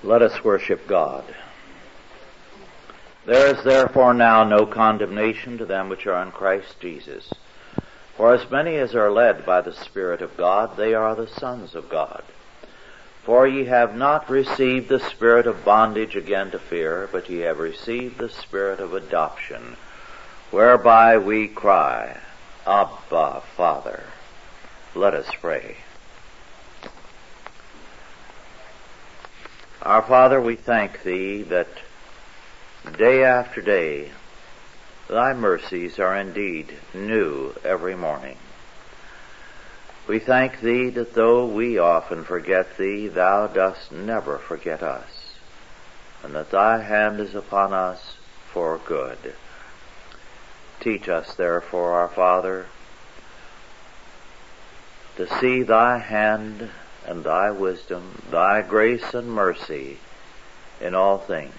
Let us worship God. There is therefore now no condemnation to them which are in Christ Jesus. For as many as are led by the Spirit of God, they are the sons of God. For ye have not received the spirit of bondage again to fear, but ye have received the Spirit of adoption, whereby we cry, Abba, Father. Let us pray. Our Father, we thank Thee that day after day Thy mercies are indeed new every morning. We thank Thee that though we often forget Thee, Thou dost never forget us, and that Thy hand is upon us for good. Teach us, therefore, our Father, to see Thy hand and Thy wisdom, Thy grace and mercy in all things.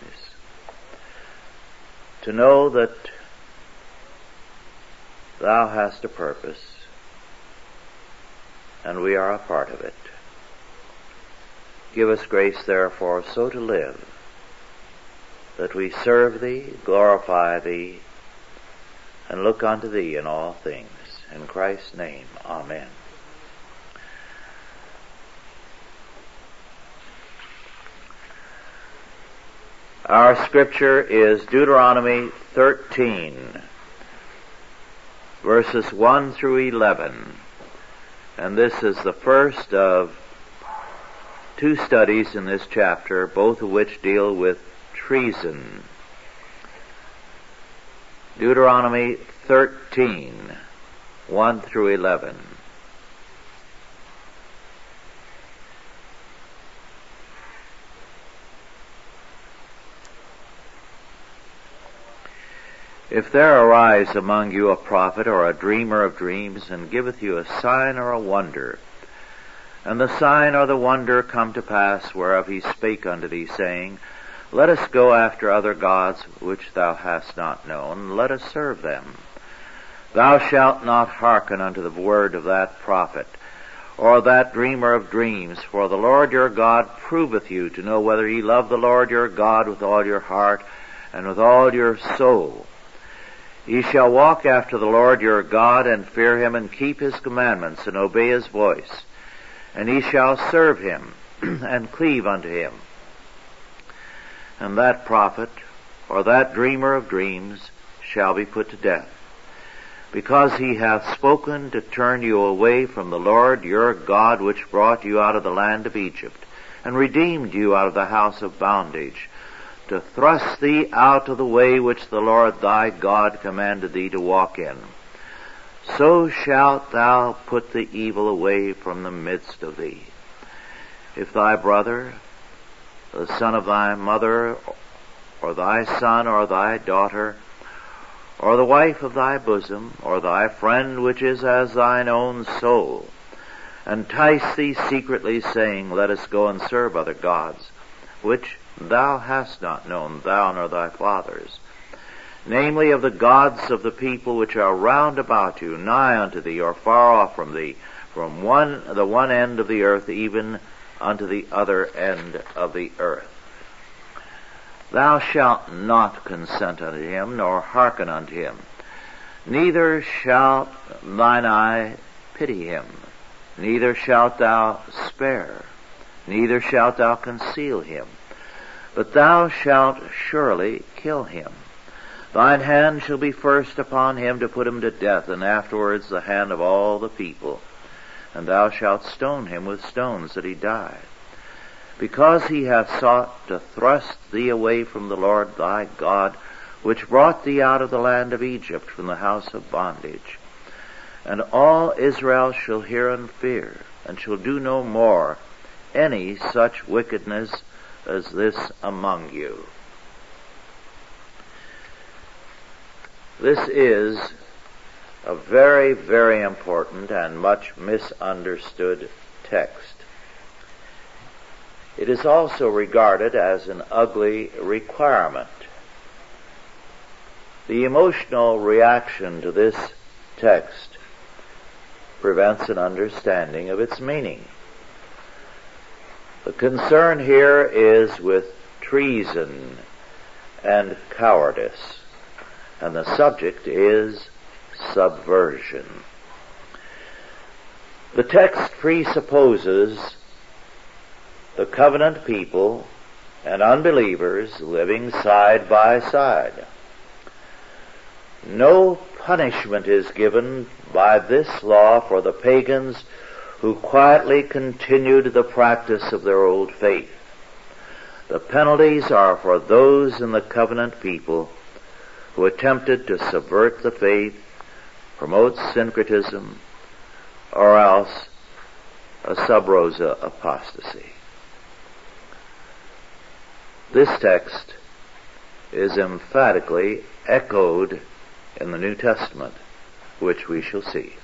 To know that Thou hast a purpose, and we are a part of it. Give us grace, therefore, so to live, that we serve Thee, glorify Thee, and look unto Thee in all things. In Christ's name, amen. Our scripture is Deuteronomy 13, verses 1 through 11. And this is the first of two studies in this chapter, both of which deal with treason. Deuteronomy 13, 1 through 11. If there arise among you a prophet or a dreamer of dreams, and giveth you a sign or a wonder, and the sign or the wonder come to pass whereof he spake unto thee, saying, Let us go after other gods which thou hast not known, let us serve them. Thou shalt not hearken unto the word of that prophet, or that dreamer of dreams, for the Lord your God proveth you to know whether ye love the Lord your God with all your heart and with all your soul. Ye shall walk after the Lord your God, and fear him, and keep his commandments, and obey his voice. And ye shall serve him, and cleave unto him. And that prophet, or that dreamer of dreams, shall be put to death, because he hath spoken to turn you away from the Lord your God, which brought you out of the land of Egypt, and redeemed you out of the house of bondage, to thrust thee out of the way which the Lord thy God commanded thee to walk in. So shalt thou put the evil away from the midst of thee. If thy brother, the son of thy mother, or thy son, or thy daughter, or the wife of thy bosom, or thy friend which is as thine own soul, entice thee secretly, saying, Let us go and serve other gods, which thou hast not known, thou nor thy fathers, namely of the gods of the people which are round about you, nigh unto thee, or far off from thee, from the one end of the earth even unto the other end of the earth. Thou shalt not consent unto him, nor hearken unto him, neither shalt thine eye pity him, neither shalt thou spare, neither shalt thou conceal him, but thou shalt surely kill him. Thine hand shall be first upon him to put him to death, and afterwards the hand of all the people. And thou shalt stone him with stones that he die, because he hath sought to thrust thee away from the Lord thy God, which brought thee out of the land of Egypt, from the house of bondage. And all Israel shall hear and fear, and shall do no more any such wickedness as this among you. This is a very, very important and much misunderstood text. It is also regarded as an ugly requirement. The emotional reaction to this text prevents an understanding of its meaning. The concern here is with treason and cowardice, and the subject is subversion. The text presupposes the covenant people and unbelievers living side by side. No punishment is given by this law for the pagans who quietly continued the practice of their old faith. The penalties are for those in the covenant people who attempted to subvert the faith, promote syncretism, or else a sub rosa apostasy. This text is emphatically echoed in the New Testament, which we shall see.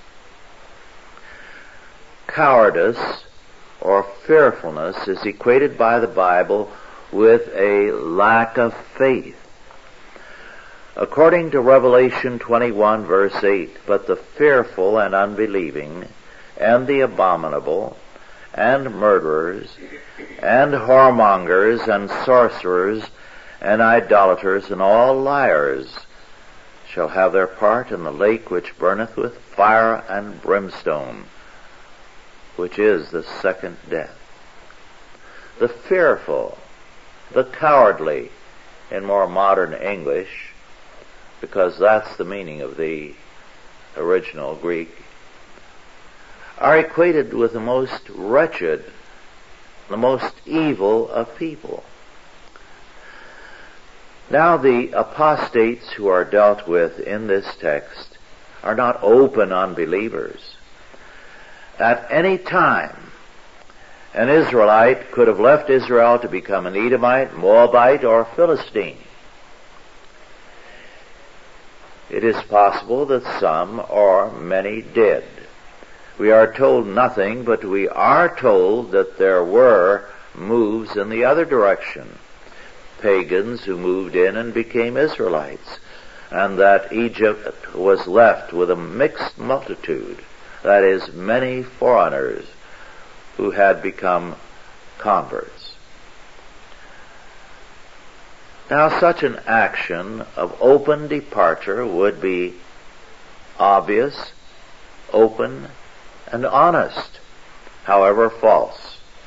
Cowardice or fearfulness is equated by the Bible with a lack of faith. According to Revelation 21 verse 8, but the fearful and unbelieving and the abominable and murderers and whoremongers and sorcerers and idolaters and all liars shall have their part in the lake which burneth with fire and brimstone, which is the second death. The fearful, the cowardly, in more modern English, because that's the meaning of the original Greek, are equated with the most wretched, the most evil of people. Now, the apostates who are dealt with in this text are not open unbelievers. At any time, an Israelite could have left Israel to become an Edomite, Moabite, or Philistine. It is possible that some or many did. We are told nothing, but we are told that there were moves in the other direction. Pagans who moved in and became Israelites, and that Egypt was left with a mixed multitude, that is, many foreigners who had become converts. Now, such an action of open departure would be obvious, open, and honest, however false.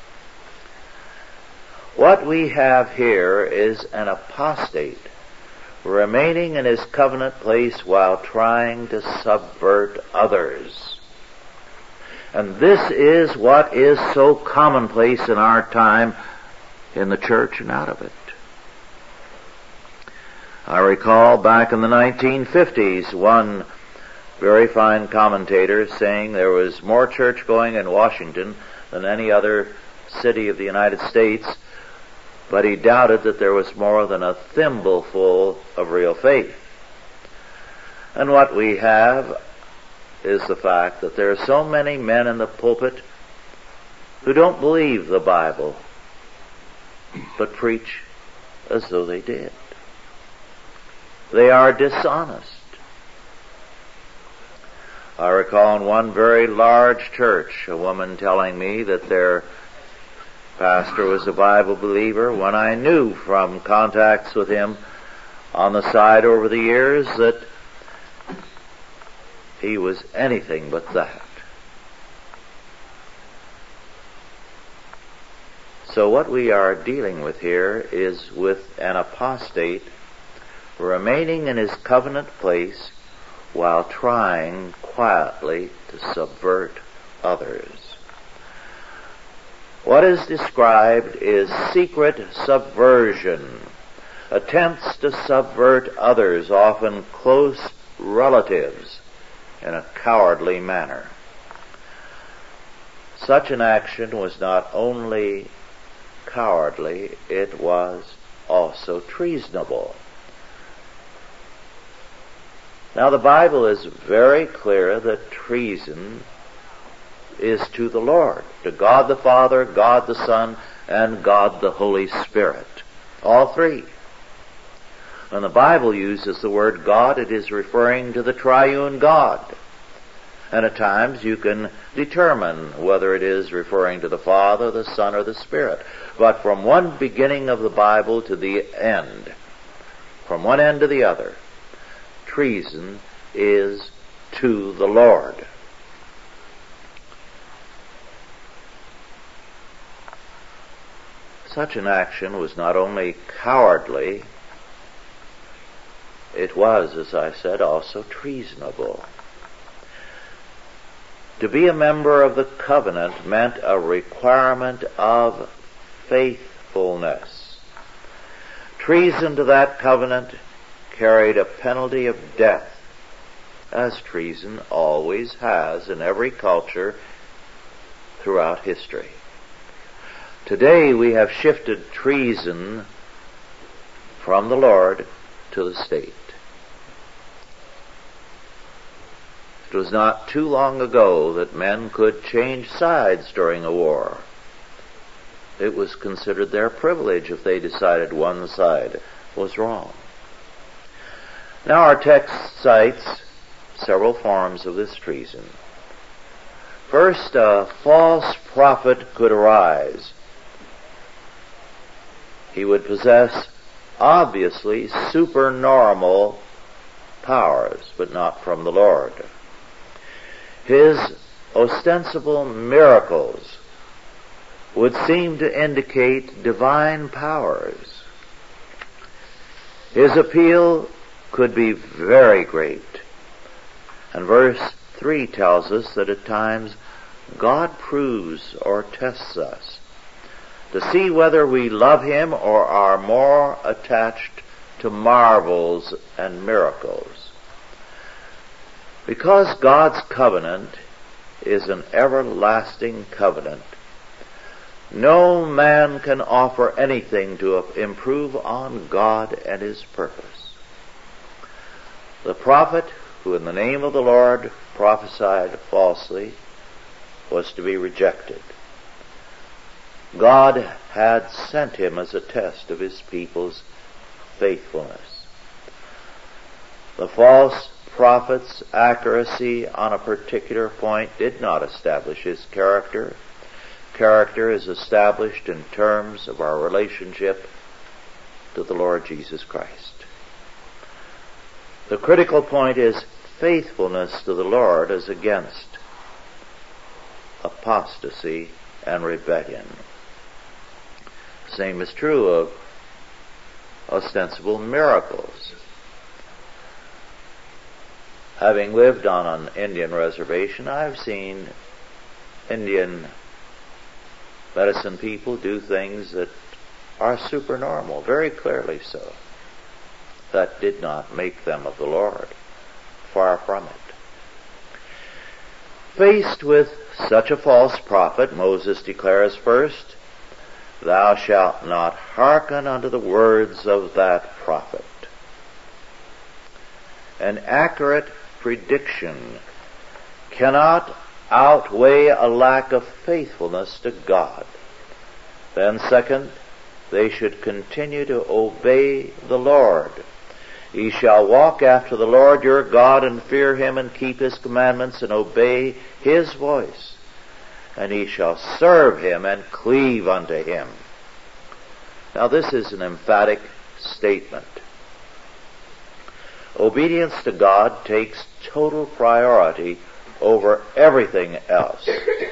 What we have here is an apostate remaining in his covenant place while trying to subvert others. And this is what is so commonplace in our time in the church and out of it. I recall back in the 1950s, one very fine commentator saying there was more church going in Washington than any other city of the United States, but he doubted that there was more than a thimbleful of real faith. And what we have is the fact that there are so many men in the pulpit who don't believe the Bible, but preach as though they did. They are dishonest. I recall in one very large church a woman telling me that their pastor was a Bible believer, when I knew from contacts with him on the side over the years that he was anything but that. So what we are dealing with here is with an apostate remaining in his covenant place while trying quietly to subvert others. What is described is secret subversion, attempts to subvert others, often close relatives, in a cowardly manner. Such an action was not only cowardly, it was also treasonable. Now, the Bible is very clear that treason is to the Lord, to God the Father, God the Son, and God the Holy Spirit. All three. When the Bible uses the word God, it is referring to the triune God. And at times you can determine whether it is referring to the Father, the Son, or the Spirit. But from one beginning of the Bible to the end, from one end to the other, treason is to the Lord. Such an action was not only cowardly, it was, as I said, also treasonable. To be a member of the covenant meant a requirement of faithfulness. Treason to that covenant carried a penalty of death, as treason always has in every culture throughout history. Today we have shifted treason from the Lord to the state. It was not too long ago that men could change sides during a war. It was considered their privilege if they decided one side was wrong. Now our text cites several forms of this treason. First, a false prophet could arise. He would possess obviously supernormal powers, but not from the Lord. His ostensible miracles would seem to indicate divine powers. His appeal could be very great. And verse 3 tells us that at times God proves or tests us to see whether we love Him or are more attached to marvels and miracles. Because God's covenant is an everlasting covenant, no man can offer anything to improve on God and His purpose. The prophet who in the name of the Lord prophesied falsely was to be rejected. God had sent him as a test of His people's faithfulness. The false prophet's accuracy on a particular point did not establish his character. Character is established in terms of our relationship to the Lord Jesus Christ. The critical point is faithfulness to the Lord as against apostasy and rebellion. Same is true of ostensible miracles. Having lived on an Indian reservation, I've seen Indian medicine people do things that are supernormal, very clearly so. That did not make them of the Lord. Far from it. Faced with such a false prophet, Moses declares first, "Thou shalt not hearken unto the words of that prophet." An accurate prediction cannot outweigh a lack of faithfulness to God. Then second, they should continue to obey the Lord. Ye shall walk after the Lord your God and fear Him and keep His commandments and obey His voice. And ye shall serve Him and cleave unto Him. Now this is an emphatic statement. Obedience to God takes total priority over everything else.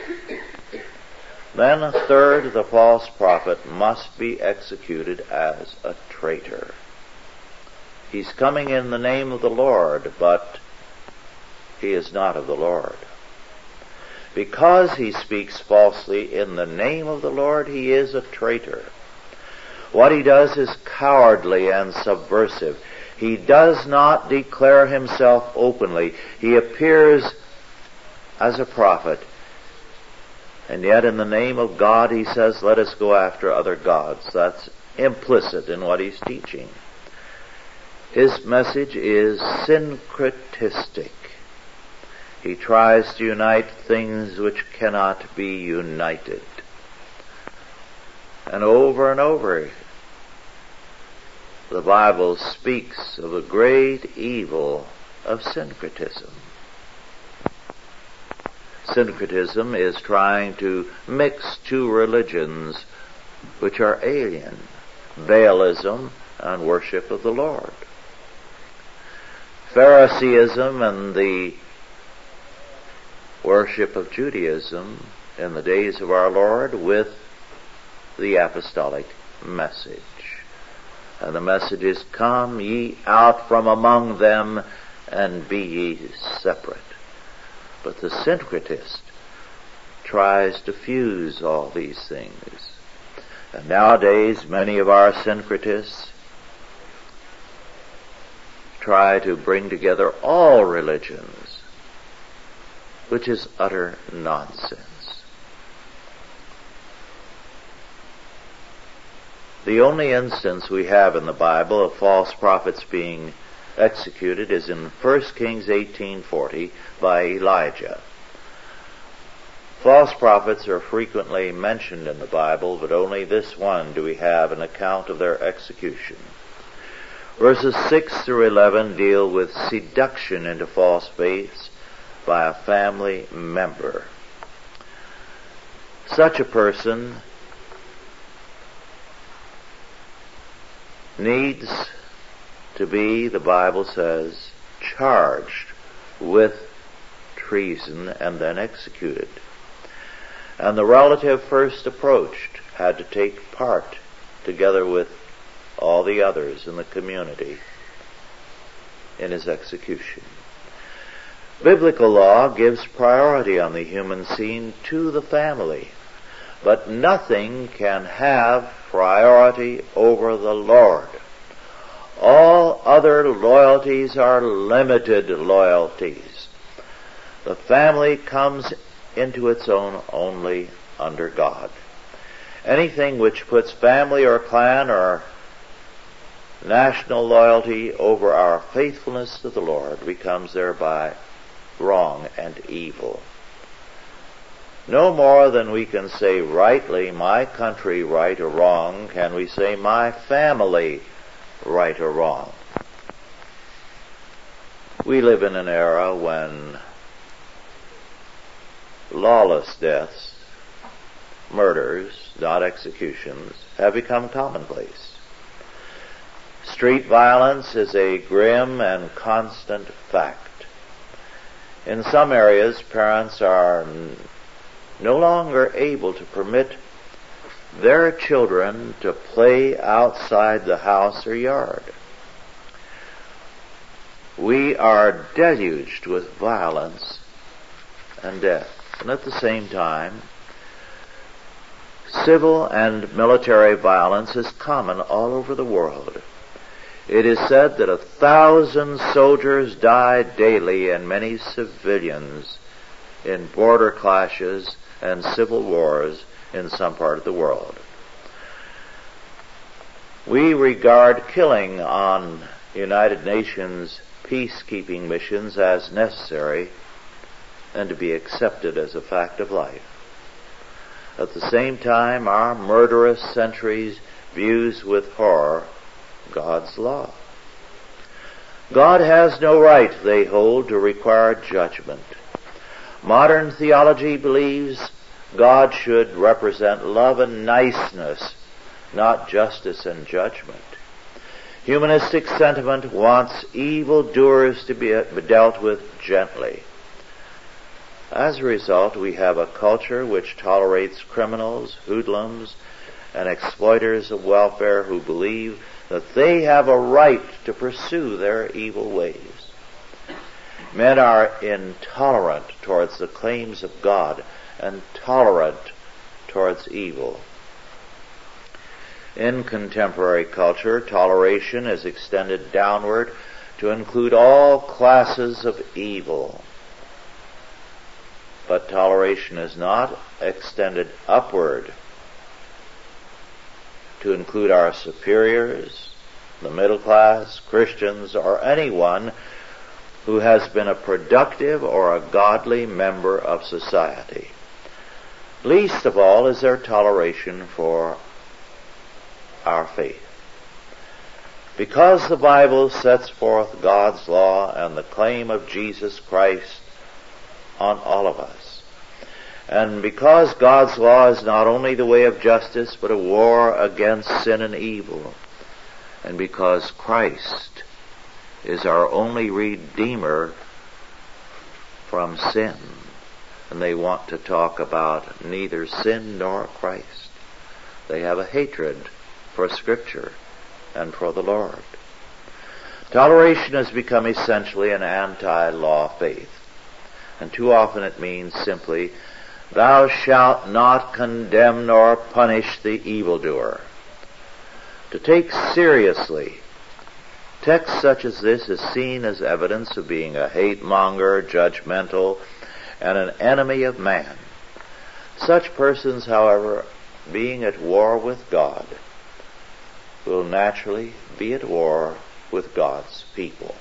Then third, the false prophet must be executed as a traitor. He's coming in the name of the Lord, but he is not of the Lord. Because he speaks falsely in the name of the Lord, he is a traitor. What he does is cowardly and subversive. He does not declare himself openly. He appears as a prophet, and yet in the name of God he says, let us go after other gods. That's implicit in what he's teaching. His message is syncretistic. He tries to unite things which cannot be united. And over, the Bible speaks of a great evil of syncretism. Syncretism is trying to mix two religions which are alien, Baalism and worship of the Lord. Phariseeism and the worship of Judaism in the days of our Lord with the apostolic message. And the message is, come ye out from among them and be ye separate. But the syncretist tries to fuse all these things. And nowadays, many of our syncretists try to bring together all religions, which is utter nonsense. The only instance we have in the Bible of false prophets being executed is in 1 Kings 18:40 by Elijah. False prophets are frequently mentioned in the Bible, but only this one do we have an account of their execution. Verses 6 through 11 deal with seduction into false faiths by a family member. Such a person needs to be, the Bible says, charged with treason and then executed. And the relative first approached had to take part together with all the others in the community in his execution. Biblical law gives priority on the human scene to the family, but nothing can have priority over the Lord. All other loyalties are limited loyalties. The family comes into its own only under God. Anything which puts family or clan or national loyalty over our faithfulness to the Lord becomes thereby wrong and evil. No more than we can say rightly, my country right or wrong, can we say my family right or wrong. We live in an era when lawless deaths, murders, not executions, have become commonplace. Street violence is a grim and constant fact. In some areas, parents are no longer able to permit their children to play outside the house or yard. We are deluged with violence and death. And at the same time, civil and military violence is common all over the world. It is said that 1,000 soldiers die daily and many civilians in border clashes and civil wars in some part of the world. We regard killing on United Nations peacekeeping missions as necessary and to be accepted as a fact of life. At the same time, our murderous centuries views with horror God's law. God has no right, they hold, to require judgment. Modern theology believes God should represent love and niceness, not justice and judgment. Humanistic sentiment wants evildoers to be dealt with gently. As a result, we have a culture which tolerates criminals, hoodlums, and exploiters of welfare who believe that they have a right to pursue their evil ways. Men are intolerant towards the claims of God and tolerant towards evil. In contemporary culture, toleration is extended downward to include all classes of evil. But toleration is not extended upward to include our superiors, the middle class, Christians, or anyone who has been a productive or a godly member of society. Least of all is there toleration for our faith. Because the Bible sets forth God's law and the claim of Jesus Christ on all of us, And because God's law is not only the way of justice, but a war against sin and evil, and because Christ is our only Redeemer from sin, and they want to talk about neither sin nor Christ. They have a hatred for Scripture and for the Lord. Toleration has become essentially an anti-law faith, and too often it means simply, "Thou shalt not condemn nor punish the evildoer." To take seriously text such as this is seen as evidence of being a hate-monger, judgmental, and an enemy of man. Such persons, however, being at war with God, will naturally be at war with God's people.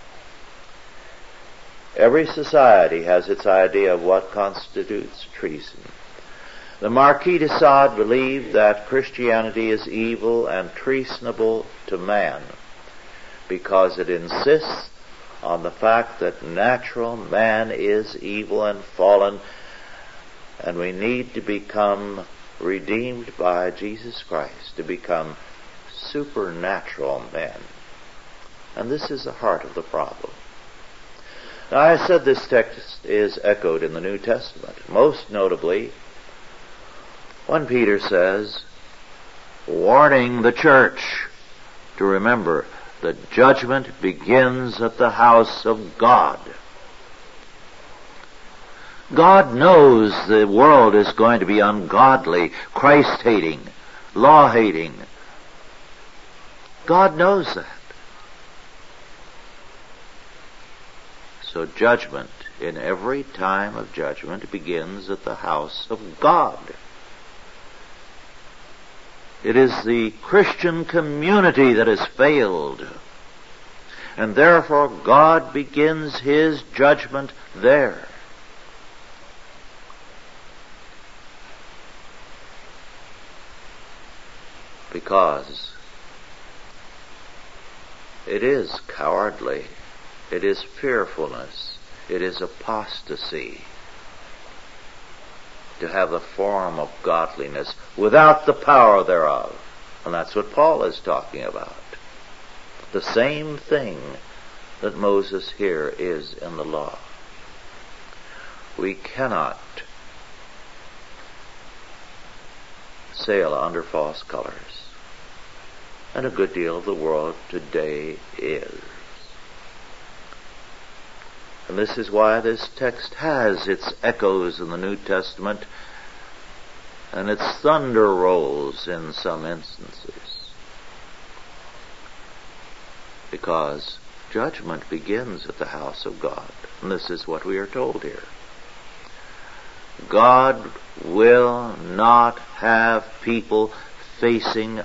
Every society has its idea of what constitutes treason. The Marquis de Sade believed that Christianity is evil and treasonable to man because it insists on the fact that natural man is evil and fallen, and we need to become redeemed by Jesus Christ, to become supernatural men. And this is the heart of the problem. Now, I said this text is echoed in the New Testament, most notably when Peter says, warning the church to remember the judgment begins at the house of God. God knows the world is going to be ungodly, Christ-hating, law-hating. God knows that. So judgment, in every time of judgment, begins at the house of God. It is the Christian community that has failed, and therefore God begins His judgment there. Because it is cowardly, it is fearfulness, it is apostasy to have the form of godliness without the power thereof. And that's what Paul is talking about. The same thing that Moses here is in the law. We cannot sail under false colors. And a good deal of the world today is. And this is why this text has its echoes in the New Testament and its thunder rolls in some instances. Because judgment begins at the house of God. And this is what we are told here. God will not have people sailing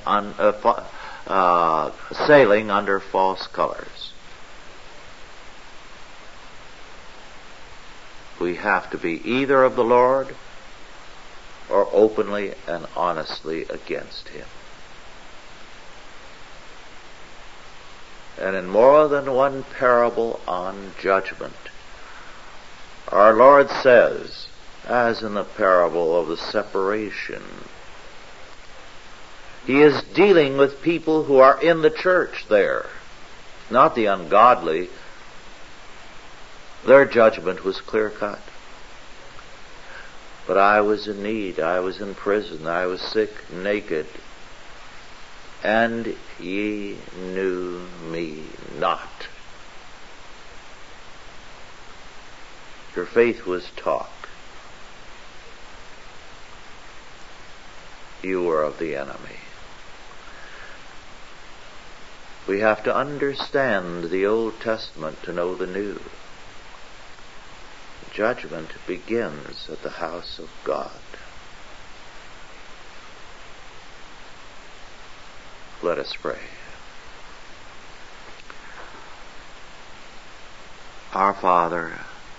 under false colors. We have to be either of the Lord or openly and honestly against Him. And in more than one parable on judgment, our Lord says, as in the parable of the separation, He is dealing with people who are in the church there, not the ungodly. Their judgment was clear-cut. But I was in need, I was in prison, I was sick, naked, and ye knew me not. Your faith was talk. You were of the enemy. We have to understand the Old Testament to know the New. Judgment begins at the house of God. Let us pray. Our Father,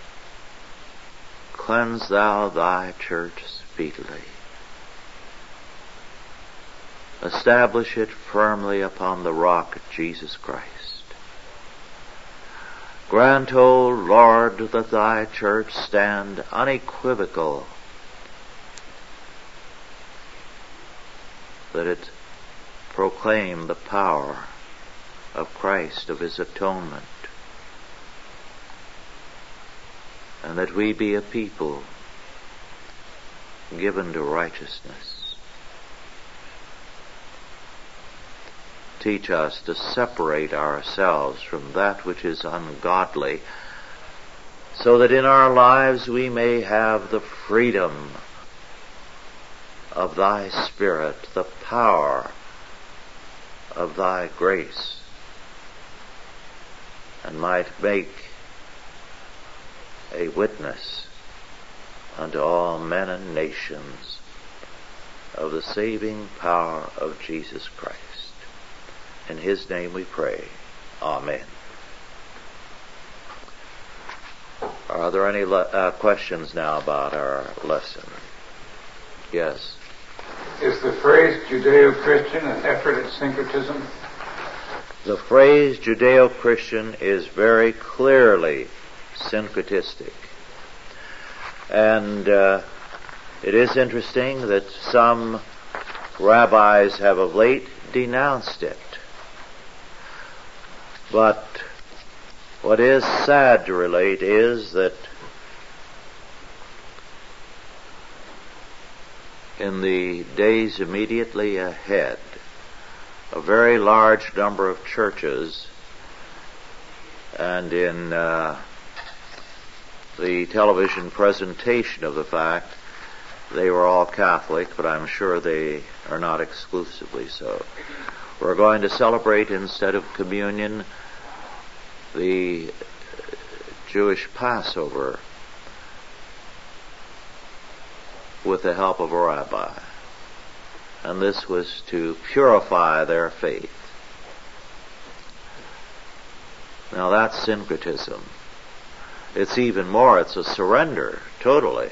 cleanse Thou Thy church speedily. Establish it firmly upon the rock of Jesus Christ. Grant, O Lord, that Thy church stand unequivocal that it proclaim the power of Christ, of His atonement, and that we be a people given to righteousness. Teach us to separate ourselves from that which is ungodly, so that in our lives we may have the freedom of Thy Spirit, the power of Thy grace, and might make a witness unto all men and nations of the saving power of Jesus Christ. In His name we pray. Amen. Are there any questions now about our lesson? Yes. Is the phrase Judeo-Christian an effort at syncretism? The phrase Judeo-Christian is very clearly syncretistic. And it is interesting that some rabbis have of late denounced it. But what is sad to relate is that in the days immediately ahead, a very large number of churches, and in the television presentation of the fact, they were all Catholic, but I'm sure they are not exclusively so. We're going to celebrate, instead of communion, the Jewish Passover with the help of a rabbi. And this was to purify their faith. Now that's syncretism. It's even more, it's a surrender, totally.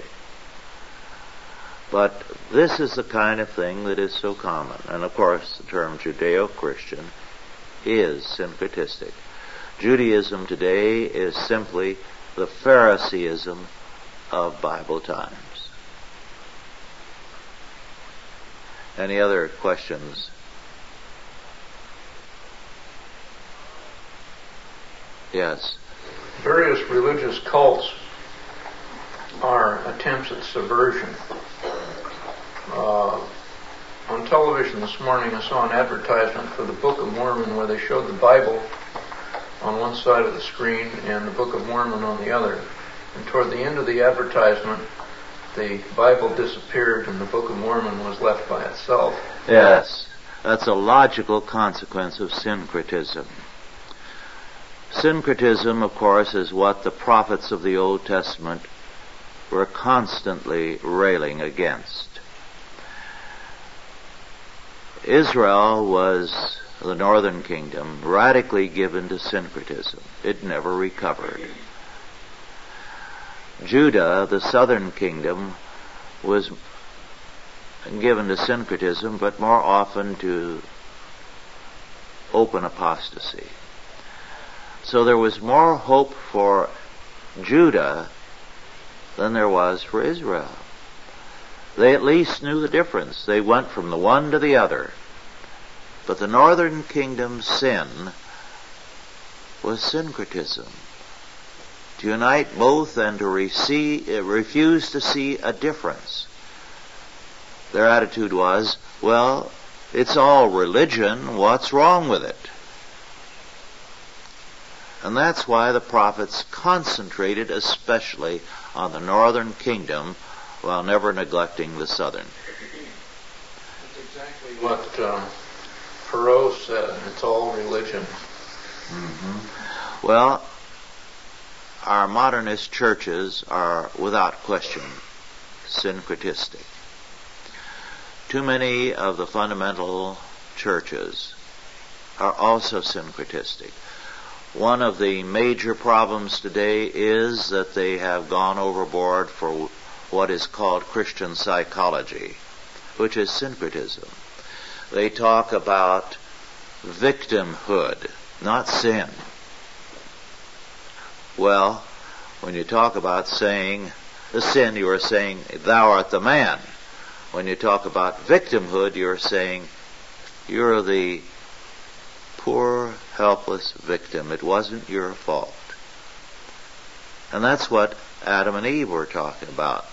But this is the kind of thing that is so common. And of course, the term Judeo-Christian is syncretistic. Judaism today is simply the Phariseeism of Bible times. Any other questions? Yes. Various religious cults are attempts at subversion. On television this morning I saw an advertisement for the Book of Mormon where they showed the Bible on one side of the screen and the Book of Mormon on the other. And toward the end of the advertisement, the Bible disappeared and the Book of Mormon was left by itself. Yes, that's a logical consequence of syncretism. Syncretism, of course, is what the prophets of the Old Testament were constantly railing against. Israel was, the northern kingdom, radically given to syncretism. It never recovered. Judah, the southern kingdom, was given to syncretism, but more often to open apostasy. So there was more hope for Judah than there was for Israel. They at least knew the difference. They went from the one to the other. But the northern kingdom's sin was syncretism. To unite both and to refuse to see a difference. Their attitude was, well, it's all religion, what's wrong with it? And that's why the prophets concentrated especially on the northern kingdom while never neglecting the southern. That's exactly what Perot said. It's all religion. Mm-hmm. Well, our modernist churches are, without question, syncretistic. Too many of the fundamental churches are also syncretistic. One of the major problems today is that they have gone overboard for what is called Christian psychology, which is syncretism. They talk about victimhood, not sin. Well, when you talk about saying the sin, you are saying, thou art the man. When you talk about victimhood, you're saying, You're the poor, helpless victim. It wasn't your fault. And that's what Adam and Eve were talking about.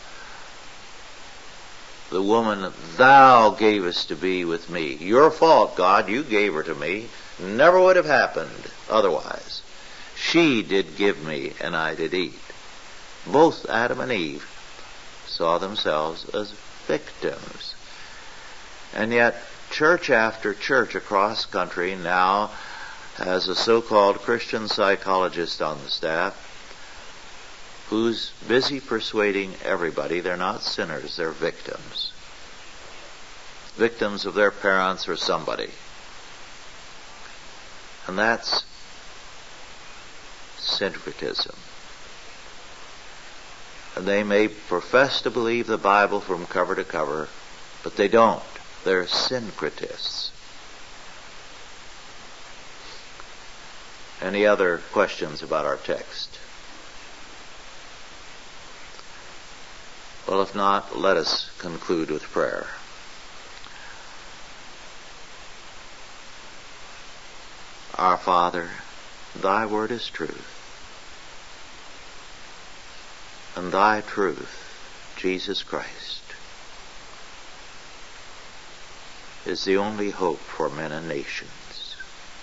The woman thou gavest to be with me. Your fault, God. You gave her to me. Never would have happened otherwise. She did give me, and I did eat. Both Adam and Eve saw themselves as victims. And yet, church after church across country now has a so-called Christian psychologist on the staff who's busy persuading everybody they're not sinners, they're victims. Victims of their parents or somebody. And that's syncretism. And they may profess to believe the Bible from cover to cover, but they don't. They're syncretists. Any other questions about our text? Well, if not, let us conclude with prayer. Our Father, thy word is truth, and thy truth, Jesus Christ, is the only hope for men and nations.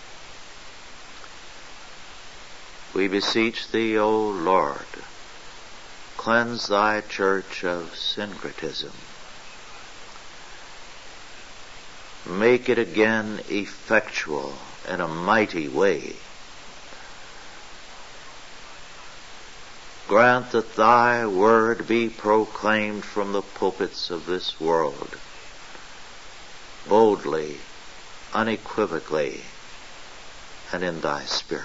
We beseech thee, O Lord, cleanse thy church of syncretism. Make it again effectual in a mighty way. Grant that thy word be proclaimed from the pulpits of this world, boldly, unequivocally, and in thy Spirit.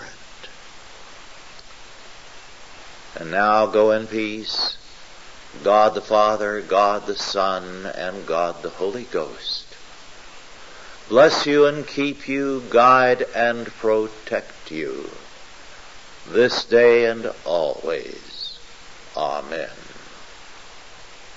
And now go in peace, God the Father, God the Son, and God the Holy Ghost. Bless you and keep you, guide and protect you, this day and always. Amen.